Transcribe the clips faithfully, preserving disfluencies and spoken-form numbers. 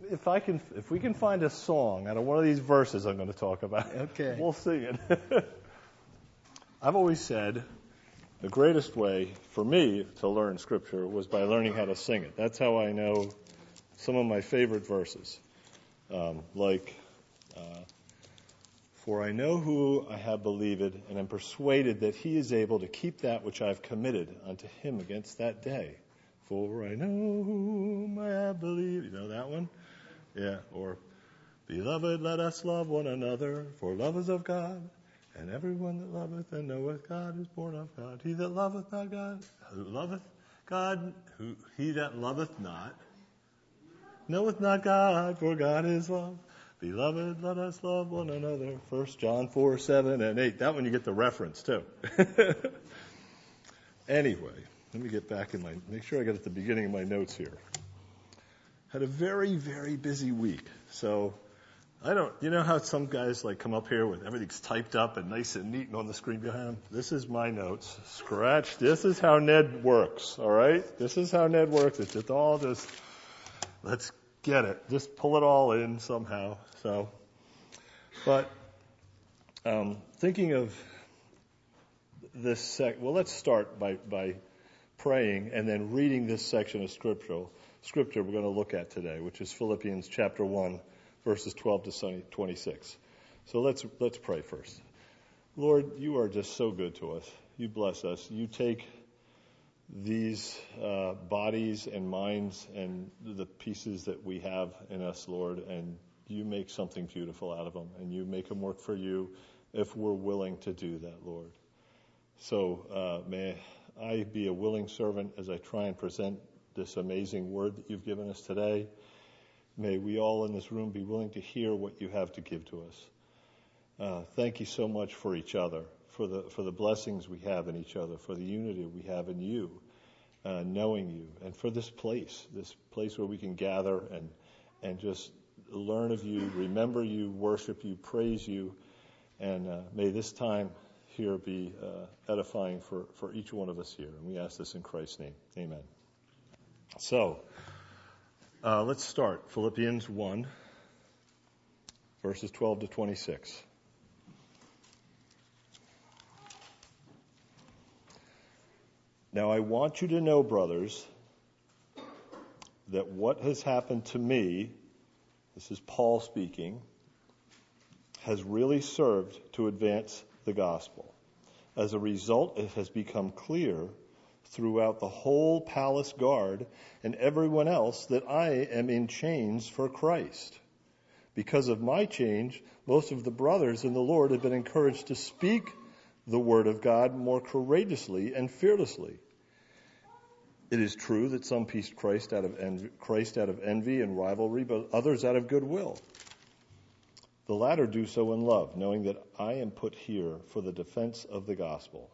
if I can, if we can find a song out of one of these verses I'm going to talk about, okay, we'll sing it. I've always said the greatest way for me to learn Scripture was by learning how to sing it. That's how I know some of my favorite verses, um, like, uh, "For I know who I have believed, and am persuaded that he is able to keep that which I have committed unto him against that day. For I know whom I have believed." You know that one? Yeah. Or, "Beloved, let us love one another, for love is of God. And everyone that loveth and knoweth God is born of God. He that loveth not God, who loveth God, who he that loveth not, knoweth not God, for God is love. Beloved, let us love one another." First John four, seven, and eight. That one you get the reference too. Anyway, let me get back in my, make sure I get at the beginning of my notes here. Had a very, very busy week. So, I don't, you know how some guys like come up here with everything's typed up and nice and neat and on the screen behind them? This is my notes. Scratch. This is how Ned works, all right? This is how Ned works. It's just all just, let's get it. Just pull it all in somehow. So, but um, thinking of this sec, well, let's start by, by praying and then reading this section of scripture, scripture we're going to look at today, which is Philippians chapter one. Verses twelve to twenty-six. So let's let's pray first. Lord, you are just so good to us. You bless us. You take these uh, bodies and minds and the pieces that we have in us, Lord, and you make something beautiful out of them, and you make them work for you if we're willing to do that, Lord. So uh, may I be a willing servant as I try and present this amazing word that you've given us today. May we all in this room be willing to hear what you have to give to us. Uh, thank you so much for each other, for the for the blessings we have in each other, for the unity we have in you, uh, knowing you, and for this place, this place where we can gather and and just learn of you, remember you, worship you, praise you, and uh, may this time here be uh, edifying for, for each one of us here. And we ask this in Christ's name. Amen. So, Uh, let's start. Philippians one, verses twelve to twenty-six. "Now I want you to know, brothers, that what has happened to me," this is Paul speaking, "has really served to advance the gospel. As a result, it has become clear throughout the whole palace guard and everyone else that I am in chains for Christ. Because of my change, most of the brothers in the Lord have been encouraged to speak the word of God more courageously and fearlessly. It is true that some pieced Christ out of envy, Christ out of envy and rivalry, but others out of goodwill. The latter do so in love, knowing that I am put here for the defense of the gospel.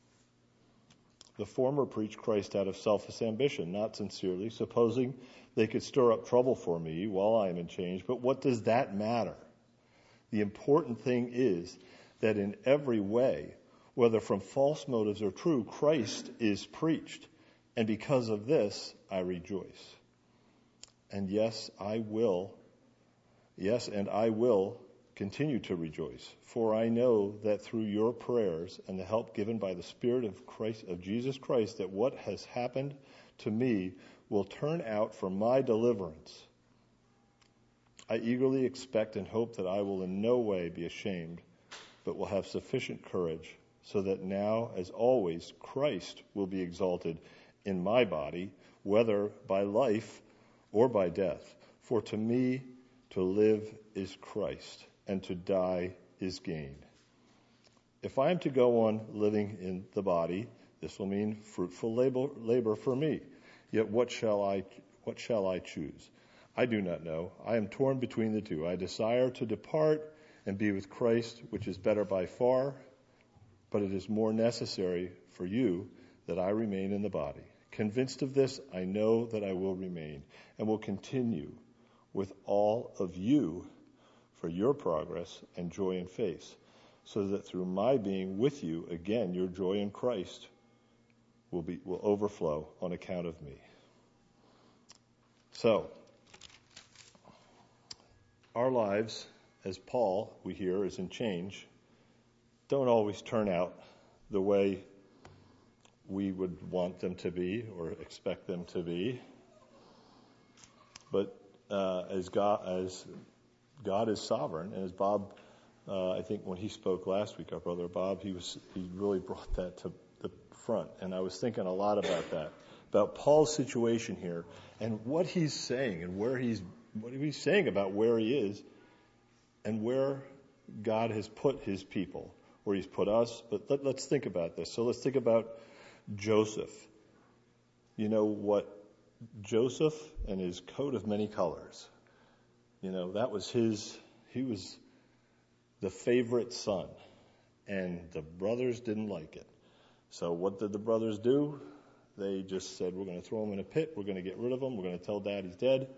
The former preach Christ out of selfish ambition, not sincerely, supposing they could stir up trouble for me while I am in chains. But what does that matter? The important thing is that in every way, whether from false motives or true, Christ is preached. And because of this, I rejoice. And yes, I will, yes, and I will continue to rejoice, for I know that through your prayers and the help given by the Spirit of Christ, of Jesus Christ, that what has happened to me will turn out for my deliverance. I eagerly expect and hope that I will in no way be ashamed, but will have sufficient courage, so that now, as always, Christ will be exalted in my body, whether by life or by death. For to me, to live is Christ, and to die is gain. If I am to go on living in the body, this will mean fruitful labor, labor for me. Yet what shall I, what shall I choose? I do not know. I am torn between the two. I desire to depart and be with Christ, which is better by far, but it is more necessary for you that I remain in the body. Convinced of this, I know that I will remain and will continue with all of you for your progress and joy in faith, so that through my being with you, again, your joy in Christ will be will overflow on account of me. So, our lives, as Paul, we hear, is in change, don't always turn out the way we would want them to be or expect them to be. But uh, as God, as God is sovereign, and as Bob, uh, I think when he spoke last week, our brother Bob, he was he really brought that to the front, and I was thinking a lot about that, about Paul's situation here, and what he's saying, and where he's what he's saying about where he is, and where God has put his people, where he's put us. But let, let's think about this. So let's think about Joseph. You know what? Joseph and his coat of many colors. You know, that was his, he was the favorite son. And the brothers didn't like it. So what did the brothers do? They just said, we're going to throw him in a pit. We're going to get rid of him. We're going to tell Dad he's dead.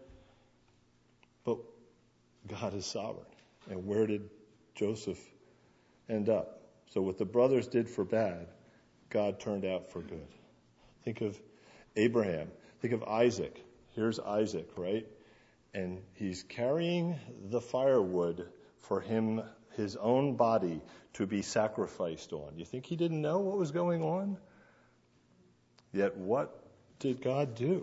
But God is sovereign. And where did Joseph end up? So what the brothers did for bad, God turned out for good. Think of Abraham. Think of Isaac. Here's Isaac, right? And he's carrying the firewood for him, his own body, to be sacrificed on. You think he didn't know what was going on? Yet what did God do?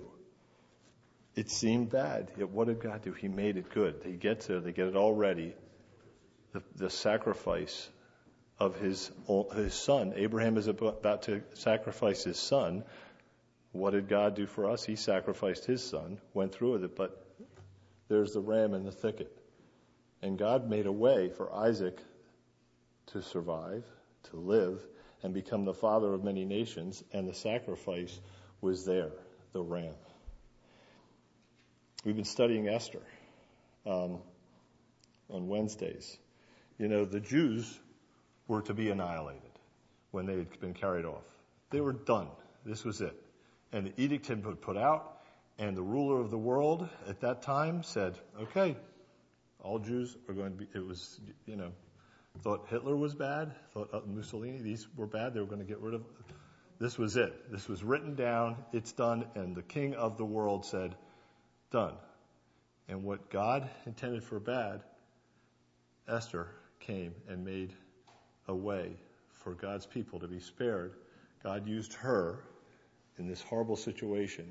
It seemed bad. Yet what did God do? He made it good. They get to, they get it all ready. The, the sacrifice of his his son. Abraham is about to sacrifice his son. What did God do for us? He sacrificed his son, went through with it, but there's the ram in the thicket. And God made a way for Isaac to survive, to live, and become the father of many nations, and the sacrifice was there, the ram. We've been studying Esther um, on Wednesdays. You know, the Jews were to be annihilated when they had been carried off. They were done. This was it. And the edict had been put out, and the ruler of the world at that time said, okay, all Jews are going to be, it was, you know, thought Hitler was bad, thought Mussolini, these were bad, they were going to get rid of, this was it. This was written down, it's done, and the king of the world said, done. And what God intended for bad, Esther came and made a way for God's people to be spared. God used her in this horrible situation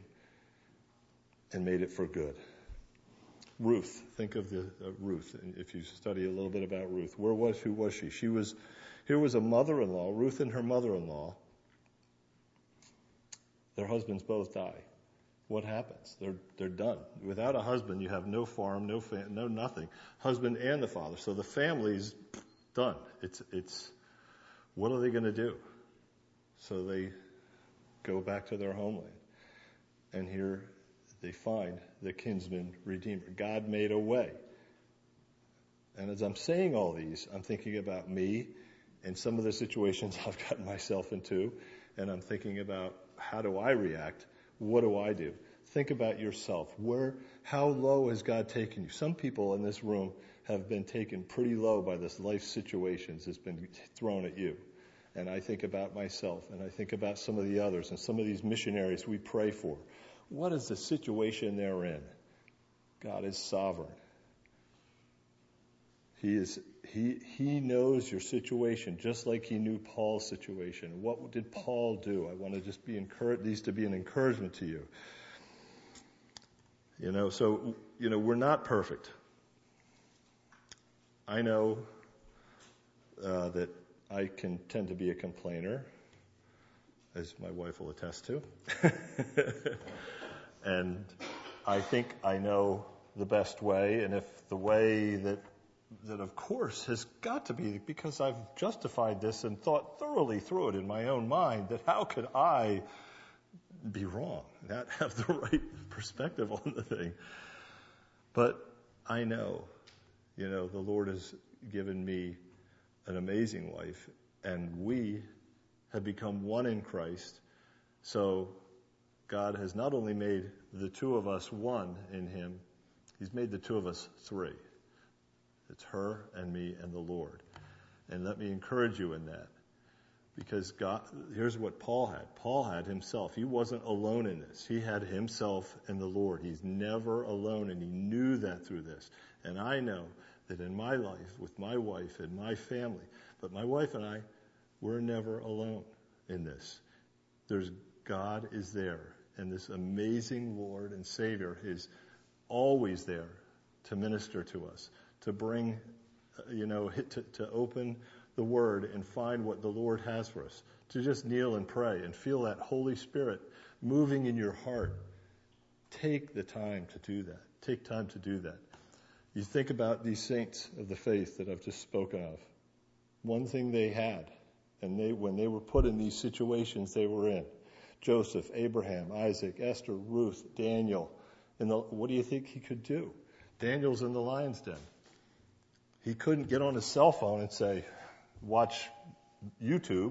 and made it for good. Ruth, think of the uh, Ruth. If you study a little bit about Ruth, where was who was she? She was here was a mother-in-law, Ruth and her mother-in-law. Their husbands both die. What happens? They're they're done. Without a husband, you have no farm, no fam- no nothing. Husband and the father. So the family's done. It's it's what are they going to do? So they go back to their homeland. And here they find the kinsman redeemer. God made a way. And as I'm saying all these, I'm thinking about me and some of the situations I've gotten myself into. And I'm thinking about how do I react? What do I do? Think about yourself. Where, how low has God taken you? Some people in this room have been taken pretty low by this life situations that's been thrown at you. And I think about myself, and I think about some of the others, and some of these missionaries we pray for. What is the situation they're in? God is sovereign. He is he he knows your situation just like he knew Paul's situation. What did Paul do? I want to just be encouraged, these to be an encouragement to you. You know, so you know, we're not perfect. I know uh, that I can tend to be a complainer, as my wife will attest to. And I think I know the best way, and if the way that that of course has got to be, because I've justified this and thought thoroughly through it in my own mind, that how could I be wrong, not have the right perspective on the thing. But I know, you know, the Lord has given me an amazing wife, and we have become one in Christ. So God has not only made the two of us one in him, he's made the two of us three. It's her and me and the Lord. And let me encourage you in that. Because God, here's what Paul had. Paul had himself. He wasn't alone in this. He had himself and the Lord. He's never alone, and he knew that through this. And I know that in my life, with my wife and my family, but my wife and I, we're never alone in this. There's God is there, and this amazing Lord and Savior is always there to minister to us, to bring, you know, to, to open the Word and find what the Lord has for us, to just kneel and pray and feel that Holy Spirit moving in your heart. Take the time to do that. Take time to do that. You think about these saints of the faith that I've just spoken of. One thing they had, and they when they were put in these situations they were in, Joseph, Abraham, Isaac, Esther, Ruth, Daniel, in the, what do you think he could do? Daniel's in the lion's den. He couldn't get on his cell phone and say, watch YouTube.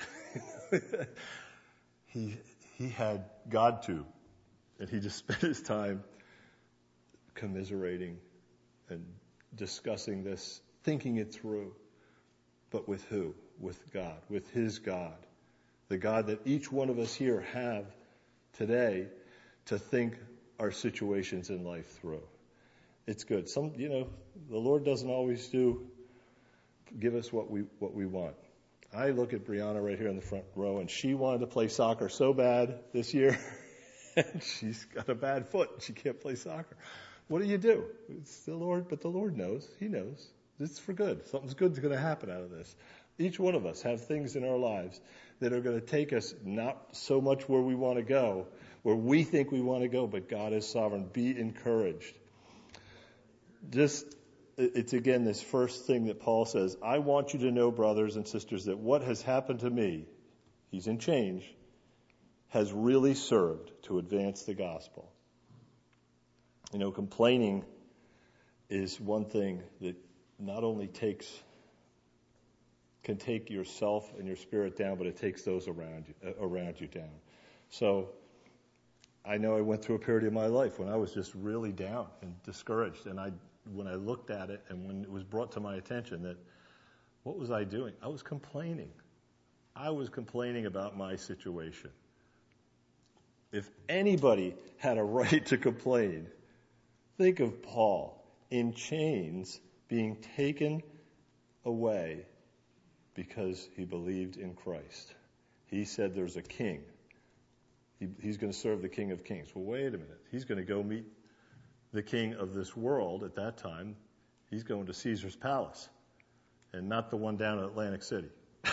he he had GodTube, and he just spent his time commiserating and discussing this, thinking it through. But with who? With God, with his God, the God that each one of us here have today to think our situations in life through. It's good. Some, you know, the Lord doesn't always do give us what we what we want. I look at Brianna right here in the front row, and she wanted to play soccer so bad this year, and she's got a bad foot. She can't play soccer. What do you do? It's the Lord, but the Lord knows. He knows. It's for good. Something's good's going to happen out of this. Each one of us have things in our lives that are going to take us not so much where we want to go, where we think we want to go, but God is sovereign. Be encouraged. Just It's again this first thing that Paul says, I want you to know, brothers and sisters, that what has happened to me, he's in change, has really served to advance the gospel. You know, complaining is one thing that not only takes, can take yourself and your spirit down, but it takes those around you, uh, around you down. So I know I went through a period of my life when I was just really down and discouraged, and I when I looked at it and when it was brought to my attention that what was I doing? I was complaining. I was complaining about my situation. If anybody had a right to complain, think of Paul in chains being taken away because he believed in Christ. He said there's a king. He, he's going to serve the King of Kings. Well, wait a minute. He's going to go meet the king of this world at that time. He's going to Caesar's palace and not the one down in Atlantic City.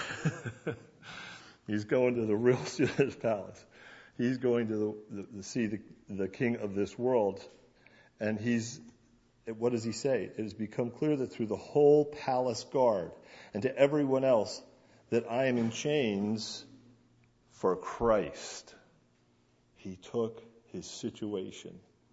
He's going to the real Caesar's palace. He's going to the, the, see the, the king of this world. And he's, what does he say? It has become clear that through the whole palace guard and to everyone else that I am in chains for Christ. He took his situation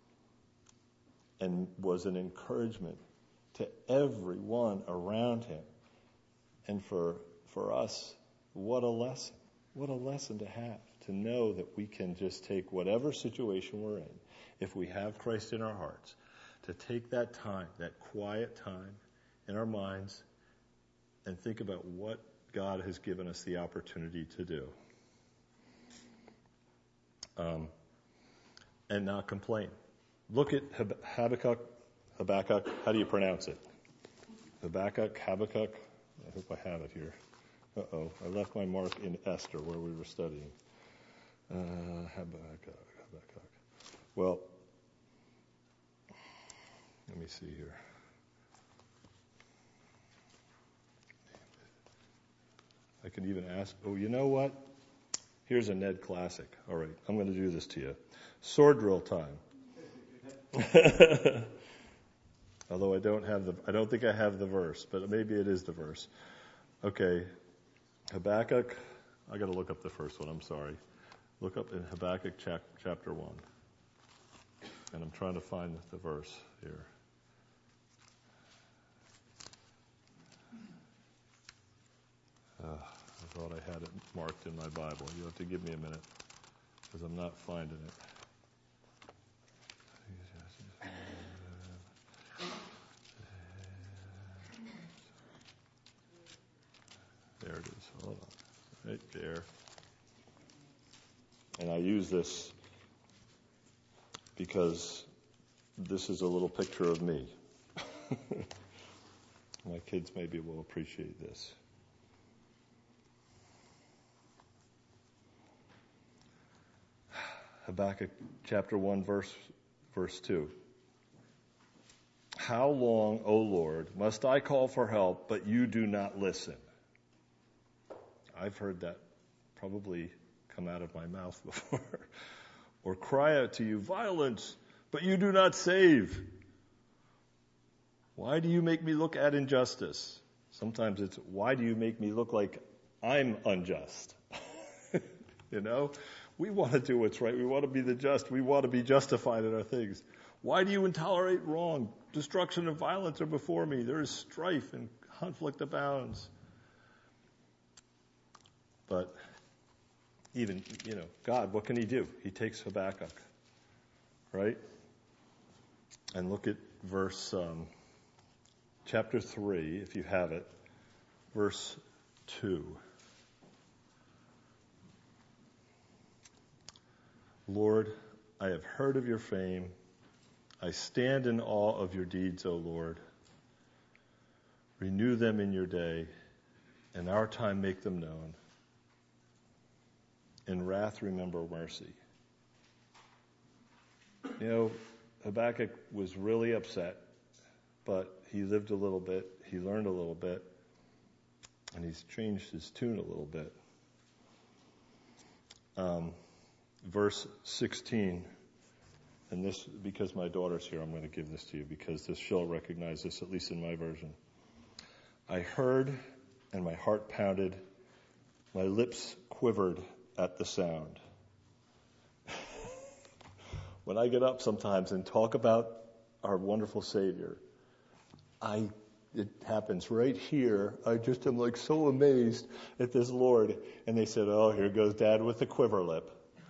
and was an encouragement to everyone around him. And for for us, what a lesson. What a lesson to have, to know that we can just take whatever situation we're in, if we have Christ in our hearts, to take that time, that quiet time in our minds, and think about what God has given us the opportunity to do. Um, and not complain. Look at Hab- Habakkuk, Habakkuk, how do you pronounce it? Habakkuk, Habakkuk, I hope I have it here. Uh-oh, I left my mark in Esther where we were studying. Uh, Habakkuk, Habakkuk. Well, let me see here. I could even ask, oh, you know what? Here's a Ned classic. All right, I'm going to do this to you. Sword drill time. Although I don't have the, I don't think I have the verse, but maybe it is the verse. Okay, Habakkuk. I got to look up the first one. I'm sorry. Look up in Habakkuk chap, chapter one, and I'm trying to find the verse here. Uh, I thought I had it marked in my Bible. You have to give me a minute because I'm not finding it. There it is. Hold on. use this because this is a little picture of me. My kids maybe will appreciate this. Habakkuk chapter one, verse verse two. How long, O Lord, must I call for help, but you do not listen? I've heard that probably come out of my mouth before. Or cry out to you, violence, but you do not save. Why do you make me look at injustice? Sometimes it's, why do you make me look like I'm unjust? You know? We want to do what's right. We want to be the just. We want to be justified in our things. Why do you tolerate wrong? Destruction and violence are before me. There is strife and conflict abounds. But even, you know, God, what can he do? He takes Habakkuk, right? And look at verse, um, chapter three, if you have it, verse two. Lord, I have heard of your fame. I stand in awe of your deeds, O Lord. Renew them in your day. In our time make them known. In wrath remember mercy. You know, Habakkuk was really upset, but he lived a little bit, he learned a little bit, and he's changed his tune a little bit. Um, verse sixteen, and this, because my daughter's here, I'm going to give this to you, because this, she'll recognize this, at least in my version. I heard, and my heart pounded, my lips quivered at the sound. When I get up sometimes and talk about our wonderful Savior, I it happens right here. I just am like so amazed at this Lord. And they said, oh, here goes Dad with the quiver lip.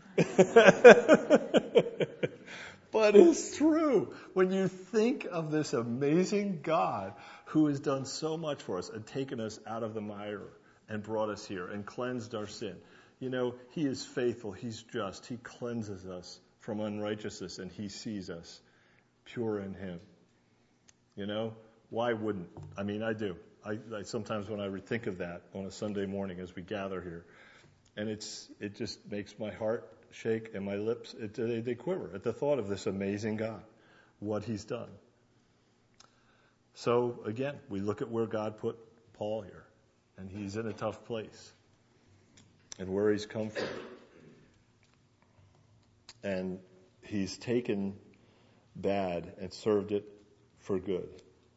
But it's true. When you think of this amazing God who has done so much for us and taken us out of the mire and brought us here and cleansed our sin. You know, he is faithful. He's just. He cleanses us from unrighteousness, and he sees us pure in him. You know, why wouldn't? I mean, I do. I, I sometimes when I think of that on a Sunday morning as we gather here, and it's it just makes my heart shake and my lips, it, they, they quiver at the thought of this amazing God, what he's done. So again, we look at where God put Paul here, and he's in a tough place, and where he's come from. And he's taken bad and served it for good.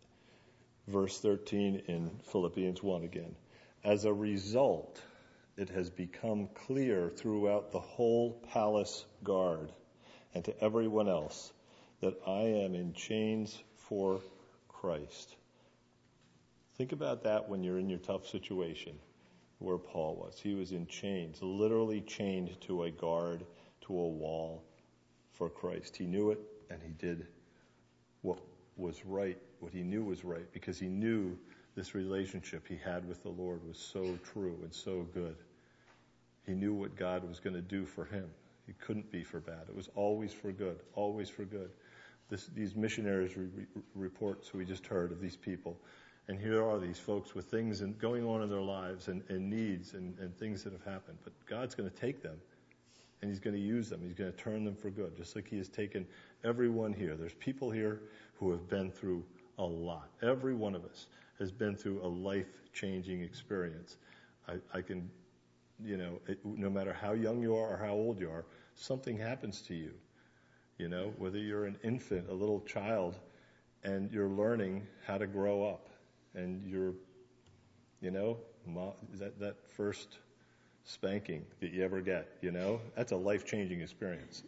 Verse thirteen in Philippians one again. As a result, it has become clear throughout the whole palace guard and to everyone else that I am in chains for Christ. Think about that when you're in your tough situation, where Paul was. He was in chains, literally chained to a guard, to a wall for Christ. He knew it, and he did what was right, what he knew was right, because he knew this relationship he had with the Lord was so true and so good. He knew what God was going to do for him. It couldn't be for bad. It was always for good, always for good. This, these missionaries re- re- reports we just heard of these people, and here are these folks with things in, going on in their lives and, and needs and, and things that have happened. But God's going to take them, and he's going to use them. He's going to turn them for good, just like he has taken everyone here. There's people here who have been through a lot. Every one of us has been through a life-changing experience. I, I can, you know, it, no matter how young you are or how old you are, something happens to you. You know, whether you're an infant, a little child, and you're learning how to grow up, and you're, you know, that that first spanking that you ever get, you know, that's a life-changing experience.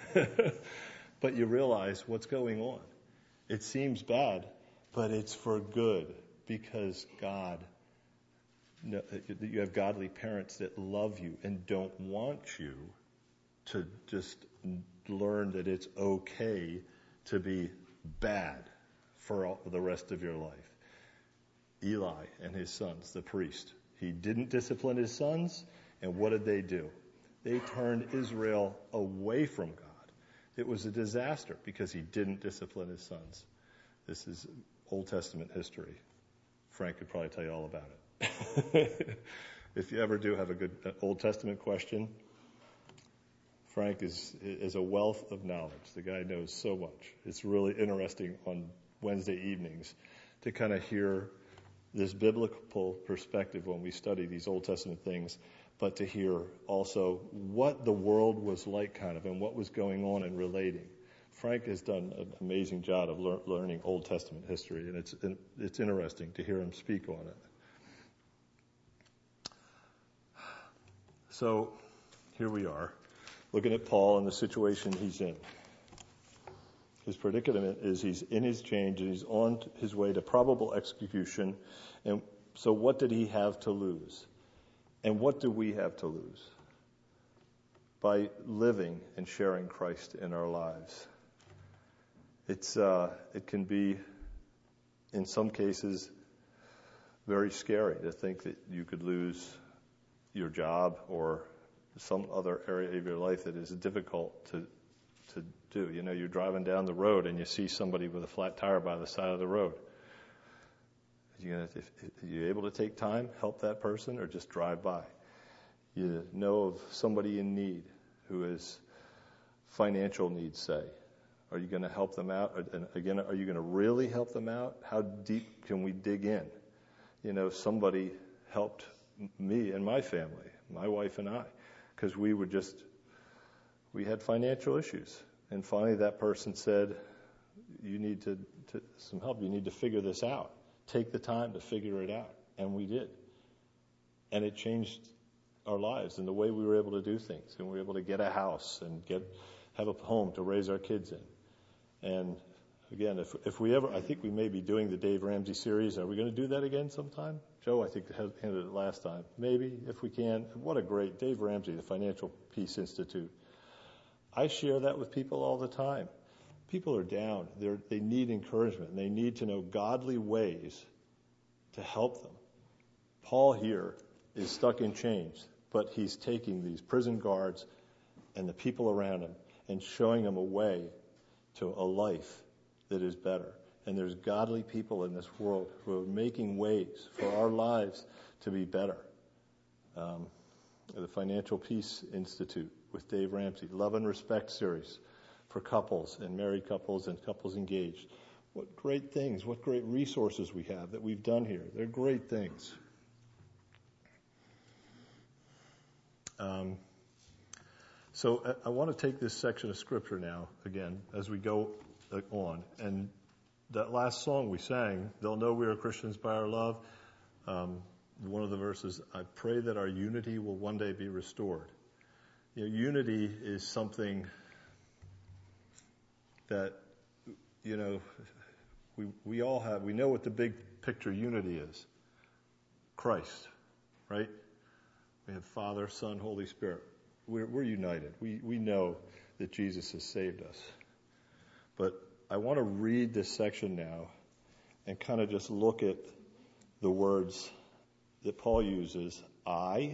But you realize what's going on. It seems bad, but it's for good, because God, you have godly parents that love you and don't want you to just learn that it's okay to be bad for all, the rest of your life. Eli and his sons, the priest, he didn't discipline his sons, and what did they do? They turned Israel away from God. It was a disaster because he didn't discipline his sons. This is Old Testament history. Frank could probably tell you all about it. If you ever do have a good Old Testament question, Frank is is a wealth of knowledge. The guy knows so much. It's really interesting on Wednesday evenings to kind of hear this biblical perspective when we study these Old Testament things, but to hear also what the world was like kind of and what was going on and relating. Frank has done an amazing job of lear- learning Old Testament history, and it's it's interesting to hear him speak on it. So here we are, looking at Paul and the situation he's in. His predicament is he's in his change and he's on his way to probable execution. And so what did he have to lose? And what do we have to lose? By living and sharing Christ in our lives. It's uh, it can be, in some cases, very scary to think that you could lose your job or some other area of your life that is difficult to to do. You know, you're driving down the road and you see somebody with a flat tire by the side of the road. Are you, gonna, if, are you able to take time, help that person, or just drive by? You know of somebody in need who has financial needs, say. Are you going to help them out? And again, are you going to really help them out? How deep can we dig in? You know, somebody helped me and my family, my wife and I, because we were just, we had financial issues. And finally that person said, you need to, to some help. You need to figure this out. Take the time to figure it out. And we did. And it changed our lives and the way we were able to do things. And we were able to get a house and get have a home to raise our kids in. And again, if if we ever, I think we may be doing the Dave Ramsey series. Are we going to do that again sometime? Joe, I think, handled it last time. Maybe, if we can. What a great, Dave Ramsey, the Financial Peace Institute. I share that with people all the time. People are down. They're, they need encouragement. And they need to know godly ways to help them. Paul here is stuck in chains, but he's taking these prison guards and the people around him and showing them a way to a life that is better. And there's godly people in this world who are making ways for our lives to be better. Um, the Financial Peace Institute with Dave Ramsey, Love and Respect series for couples and married couples and couples engaged. What great things, what great resources we have that we've done here. They're great things. Um, so I, I want to take this section of Scripture now, again, as we go on. And that last song we sang, they'll know we are Christians by our love. Um, one of the verses, I pray that our unity will one day be restored. You know, unity is something that, you know, we we all have, we know what the big picture unity is. Christ, right? We have Father, Son, Holy Spirit. We're, we're united. We, we know that Jesus has saved us. But I want to read this section now and kind of just look at the words that Paul uses, I,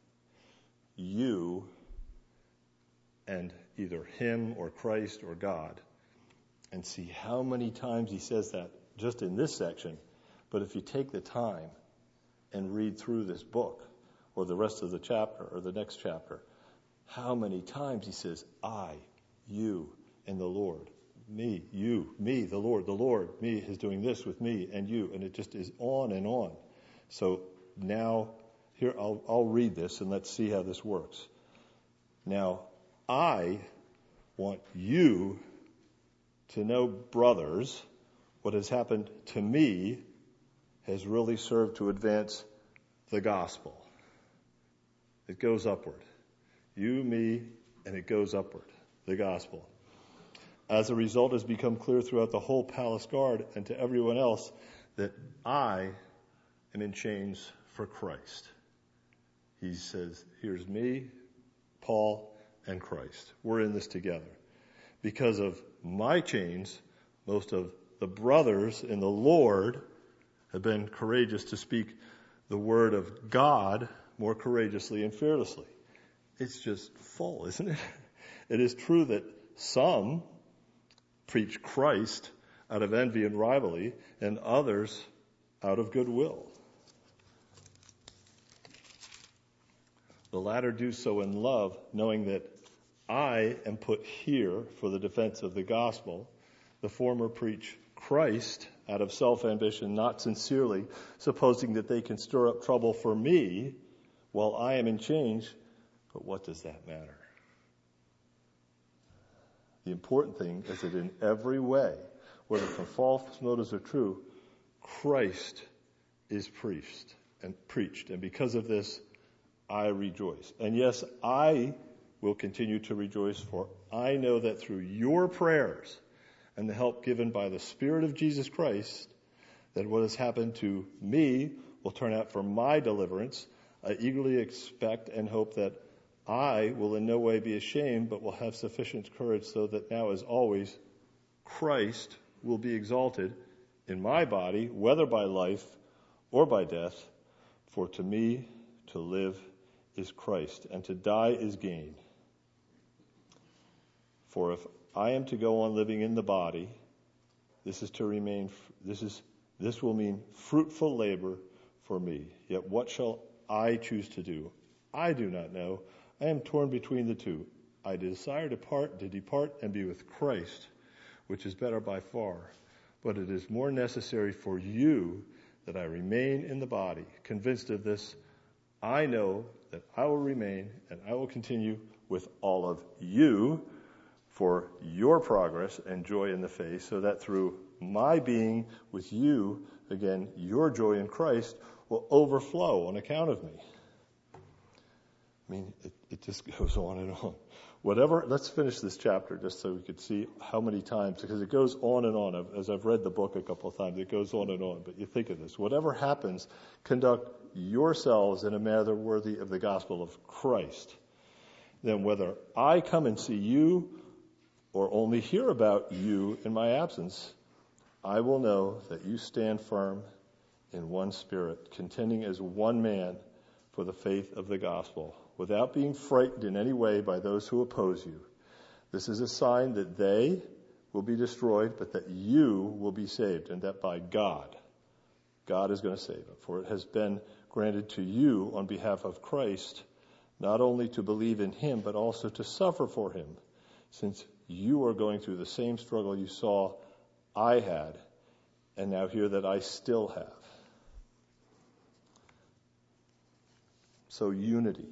you, and either him or Christ or God, and see how many times he says that just in this section. But if you take the time and read through this book, or the rest of the chapter, or the next chapter, how many times he says, I, you, and the Lord. Me, you, me, the Lord, the Lord, me is doing this with me and you. And it just is on and on. So now, here, I'll, I'll read this and let's see how this works. Now, I want you to know, brothers, what has happened to me has really served to advance the gospel. It goes upward. You, me, and it goes upward. The gospel. As a result, it has become clear throughout the whole palace guard and to everyone else that I am in chains for Christ. He says, here's me, Paul, and Christ. We're in this together. Because of my chains, most of the brothers in the Lord have been courageous to speak the word of God more courageously and fearlessly. it's just full, isn't it? It is true that some preach Christ out of envy and rivalry, and others out of goodwill. The latter do so in love, knowing that I am put here for the defense of the gospel. The former preach Christ out of self-ambition, not sincerely, supposing that they can stir up trouble for me while I am in chains. But what does that matter? The important thing is that in every way, whether from false motives or true, Christ is preached and preached. And because of this, I rejoice. And yes, I will continue to rejoice, for I know that through your prayers and the help given by the Spirit of Jesus Christ, that what has happened to me will turn out for my deliverance. I eagerly expect and hope that I will in no way be ashamed, but will have sufficient courage, so that now as always, Christ will be exalted in my body, whether by life or by death. For to me to live is Christ, and to die is gain. For if I am to go on living in the body, this is to remain, this is, this will mean fruitful labor for me. Yet what shall I choose to do? I do not know. I am torn between the two. I desire to depart, to depart and be with Christ, which is better by far. But it is more necessary for you that I remain in the body. Convinced of this, I know that I will remain and I will continue with all of you for your progress and joy in the faith, so that through my being with you, again, your joy in Christ will overflow on account of me. I mean, it, it just goes on and on. Whatever, let's finish this chapter just so we could see how many times, because it goes on and on. As I've read the book a couple of times, it goes on and on. But you think of this. Whatever happens, conduct yourselves in a manner worthy of the gospel of Christ. Then whether I come and see you or only hear about you in my absence, I will know that you stand firm in one spirit, contending as one man for the faith of the gospel, without being frightened in any way by those who oppose you. This is a sign that they will be destroyed, but that you will be saved, and that by God, God is going to save them. For it has been granted to you on behalf of Christ, not only to believe in him, but also to suffer for him, since you are going through the same struggle you saw I had, and now hear that I still have. So unity.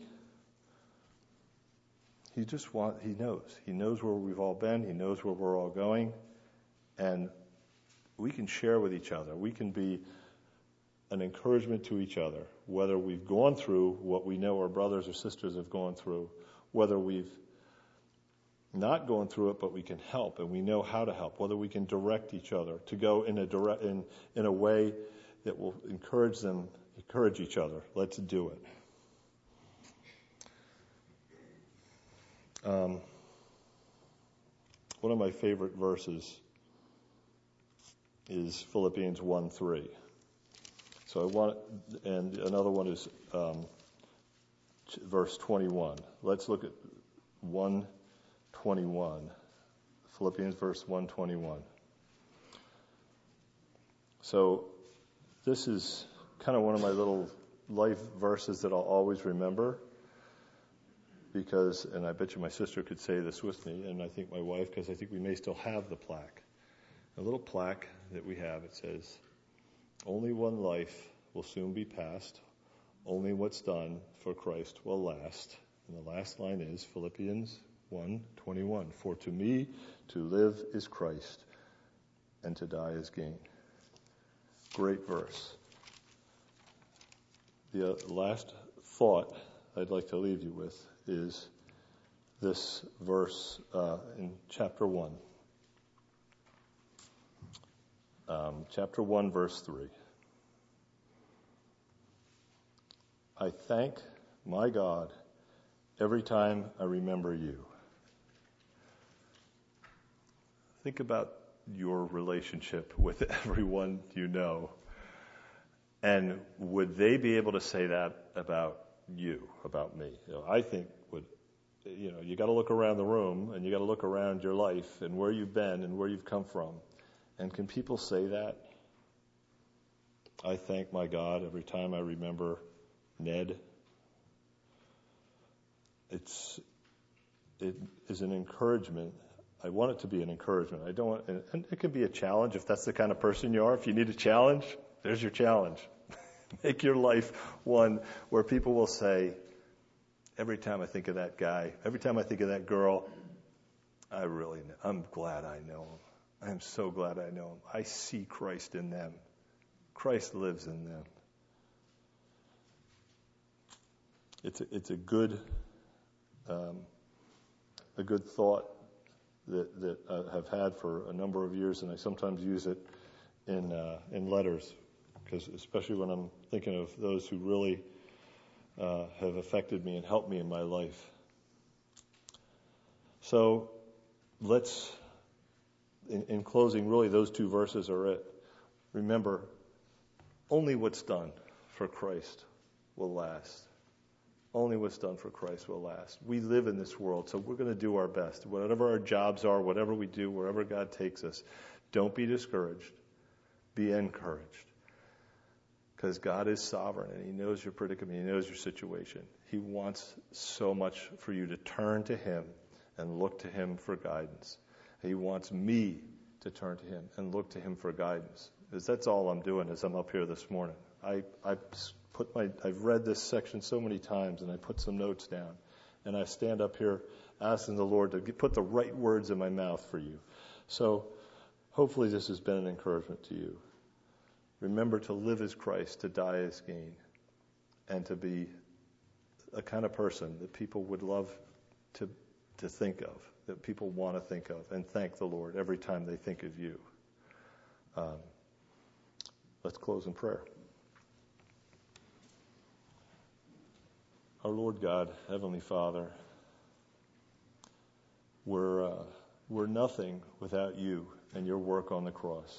He just want, he knows. He knows where we've all been. He knows where we're all going. And we can share with each other. We can be an encouragement to each other, whether we've gone through what we know our brothers or sisters have gone through, whether we've not gone through it, but we can help, and we know how to help, whether we can direct each other to go in a direct, in, in a way that will encourage them, encourage each other. Let's do it. Um, one of my favorite verses is Philippians one three. So I want, and another one is um, verse twenty-one. Let's look at one twenty-one. Philippians verse one twenty-one. So this is kind of one of my little life verses that I'll always remember. Because, and I bet you my sister could say this with me, and I think my wife, because I think we may still have the plaque. A little plaque that we have, it says, only one life will soon be passed. Only what's done for Christ will last. And the last line is Philippians one twenty-one. For to me to live is Christ, and to die is gain. Great verse. The last thought I'd like to leave you with is this verse uh, in chapter one. Um, chapter one, verse three. I thank my God every time I remember you. Think about your relationship with everyone you know. And would they be able to say that about you, about me? You know, I think would you know, you got to look around the room and you got to look around your life and where you've been and where you've come from. And can people say that? I thank my God every time I remember Ned. It's, it is an encouragement. I want it to be an encouragement. I don't want, and it can be a challenge if that's the kind of person you are. If you need a challenge, there's your challenge. Make your life one where people will say, every time I think of that guy, every time I think of that girl, I really, I'm glad I know him. I'm so glad I know him. I see Christ in them. Christ lives in them. It's a, it's a good, um, a good thought that that I have had for a number of years, and I sometimes use it in uh, in letters, because especially when I'm thinking of those who really uh, have affected me and helped me in my life. So let's, in, in closing, really those two verses are it. Remember, only what's done for Christ will last. Only what's done for Christ will last. We live in this world, so we're going to do our best. Whatever our jobs are, whatever we do, wherever God takes us, don't be discouraged. Be encouraged. Because God is sovereign, and He knows your predicament. He knows your situation. He wants so much for you to turn to Him and look to Him for guidance. He wants me to turn to Him and look to Him for guidance. Because that's all I'm doing as I'm up here this morning. I, I put my, I've read this section so many times, and I put some notes down. And I stand up here asking the Lord to get, put the right words in my mouth for you. So hopefully this has been an encouragement to you. Remember to live as Christ, to die as gain, and to be a kind of person that people would love to to think of, that people want to think of, and thank the Lord every time they think of you. Um, let's close in prayer. Our Lord God, Heavenly Father, we're uh, we're nothing without you and your work on the cross.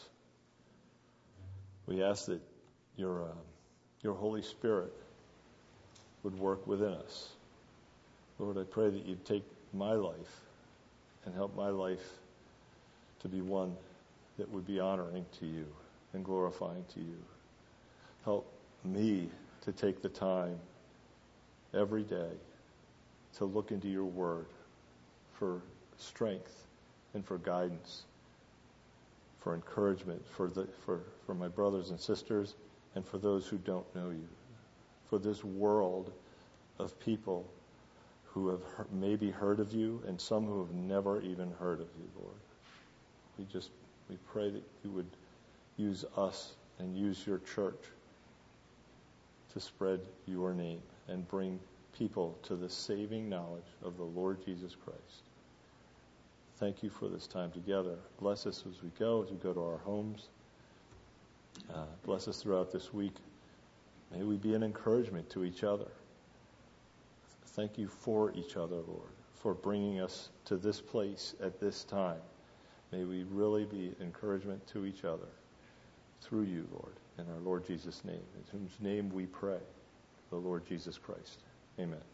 We ask that your uh, your Holy Spirit would work within us. Lord, I pray that you'd take my life and help my life to be one that would be honoring to you and glorifying to you. Help me to take the time every day to look into your word for strength and for guidance, for encouragement, for the for, for my brothers and sisters, and for those who don't know you, for this world of people who have he- maybe heard of you and some who have never even heard of you, Lord. We just, we pray that you would use us and use your church to spread your name and bring people to the saving knowledge of the Lord Jesus Christ. Thank you for this time together. Bless us as we go, as we go to our homes. Uh, bless us throughout this week. May we be an encouragement to each other. Thank you for each other, Lord, for bringing us to this place at this time. May we really be encouragement to each other through you, Lord, in our Lord Jesus' name, in whose name we pray, the Lord Jesus Christ. Amen.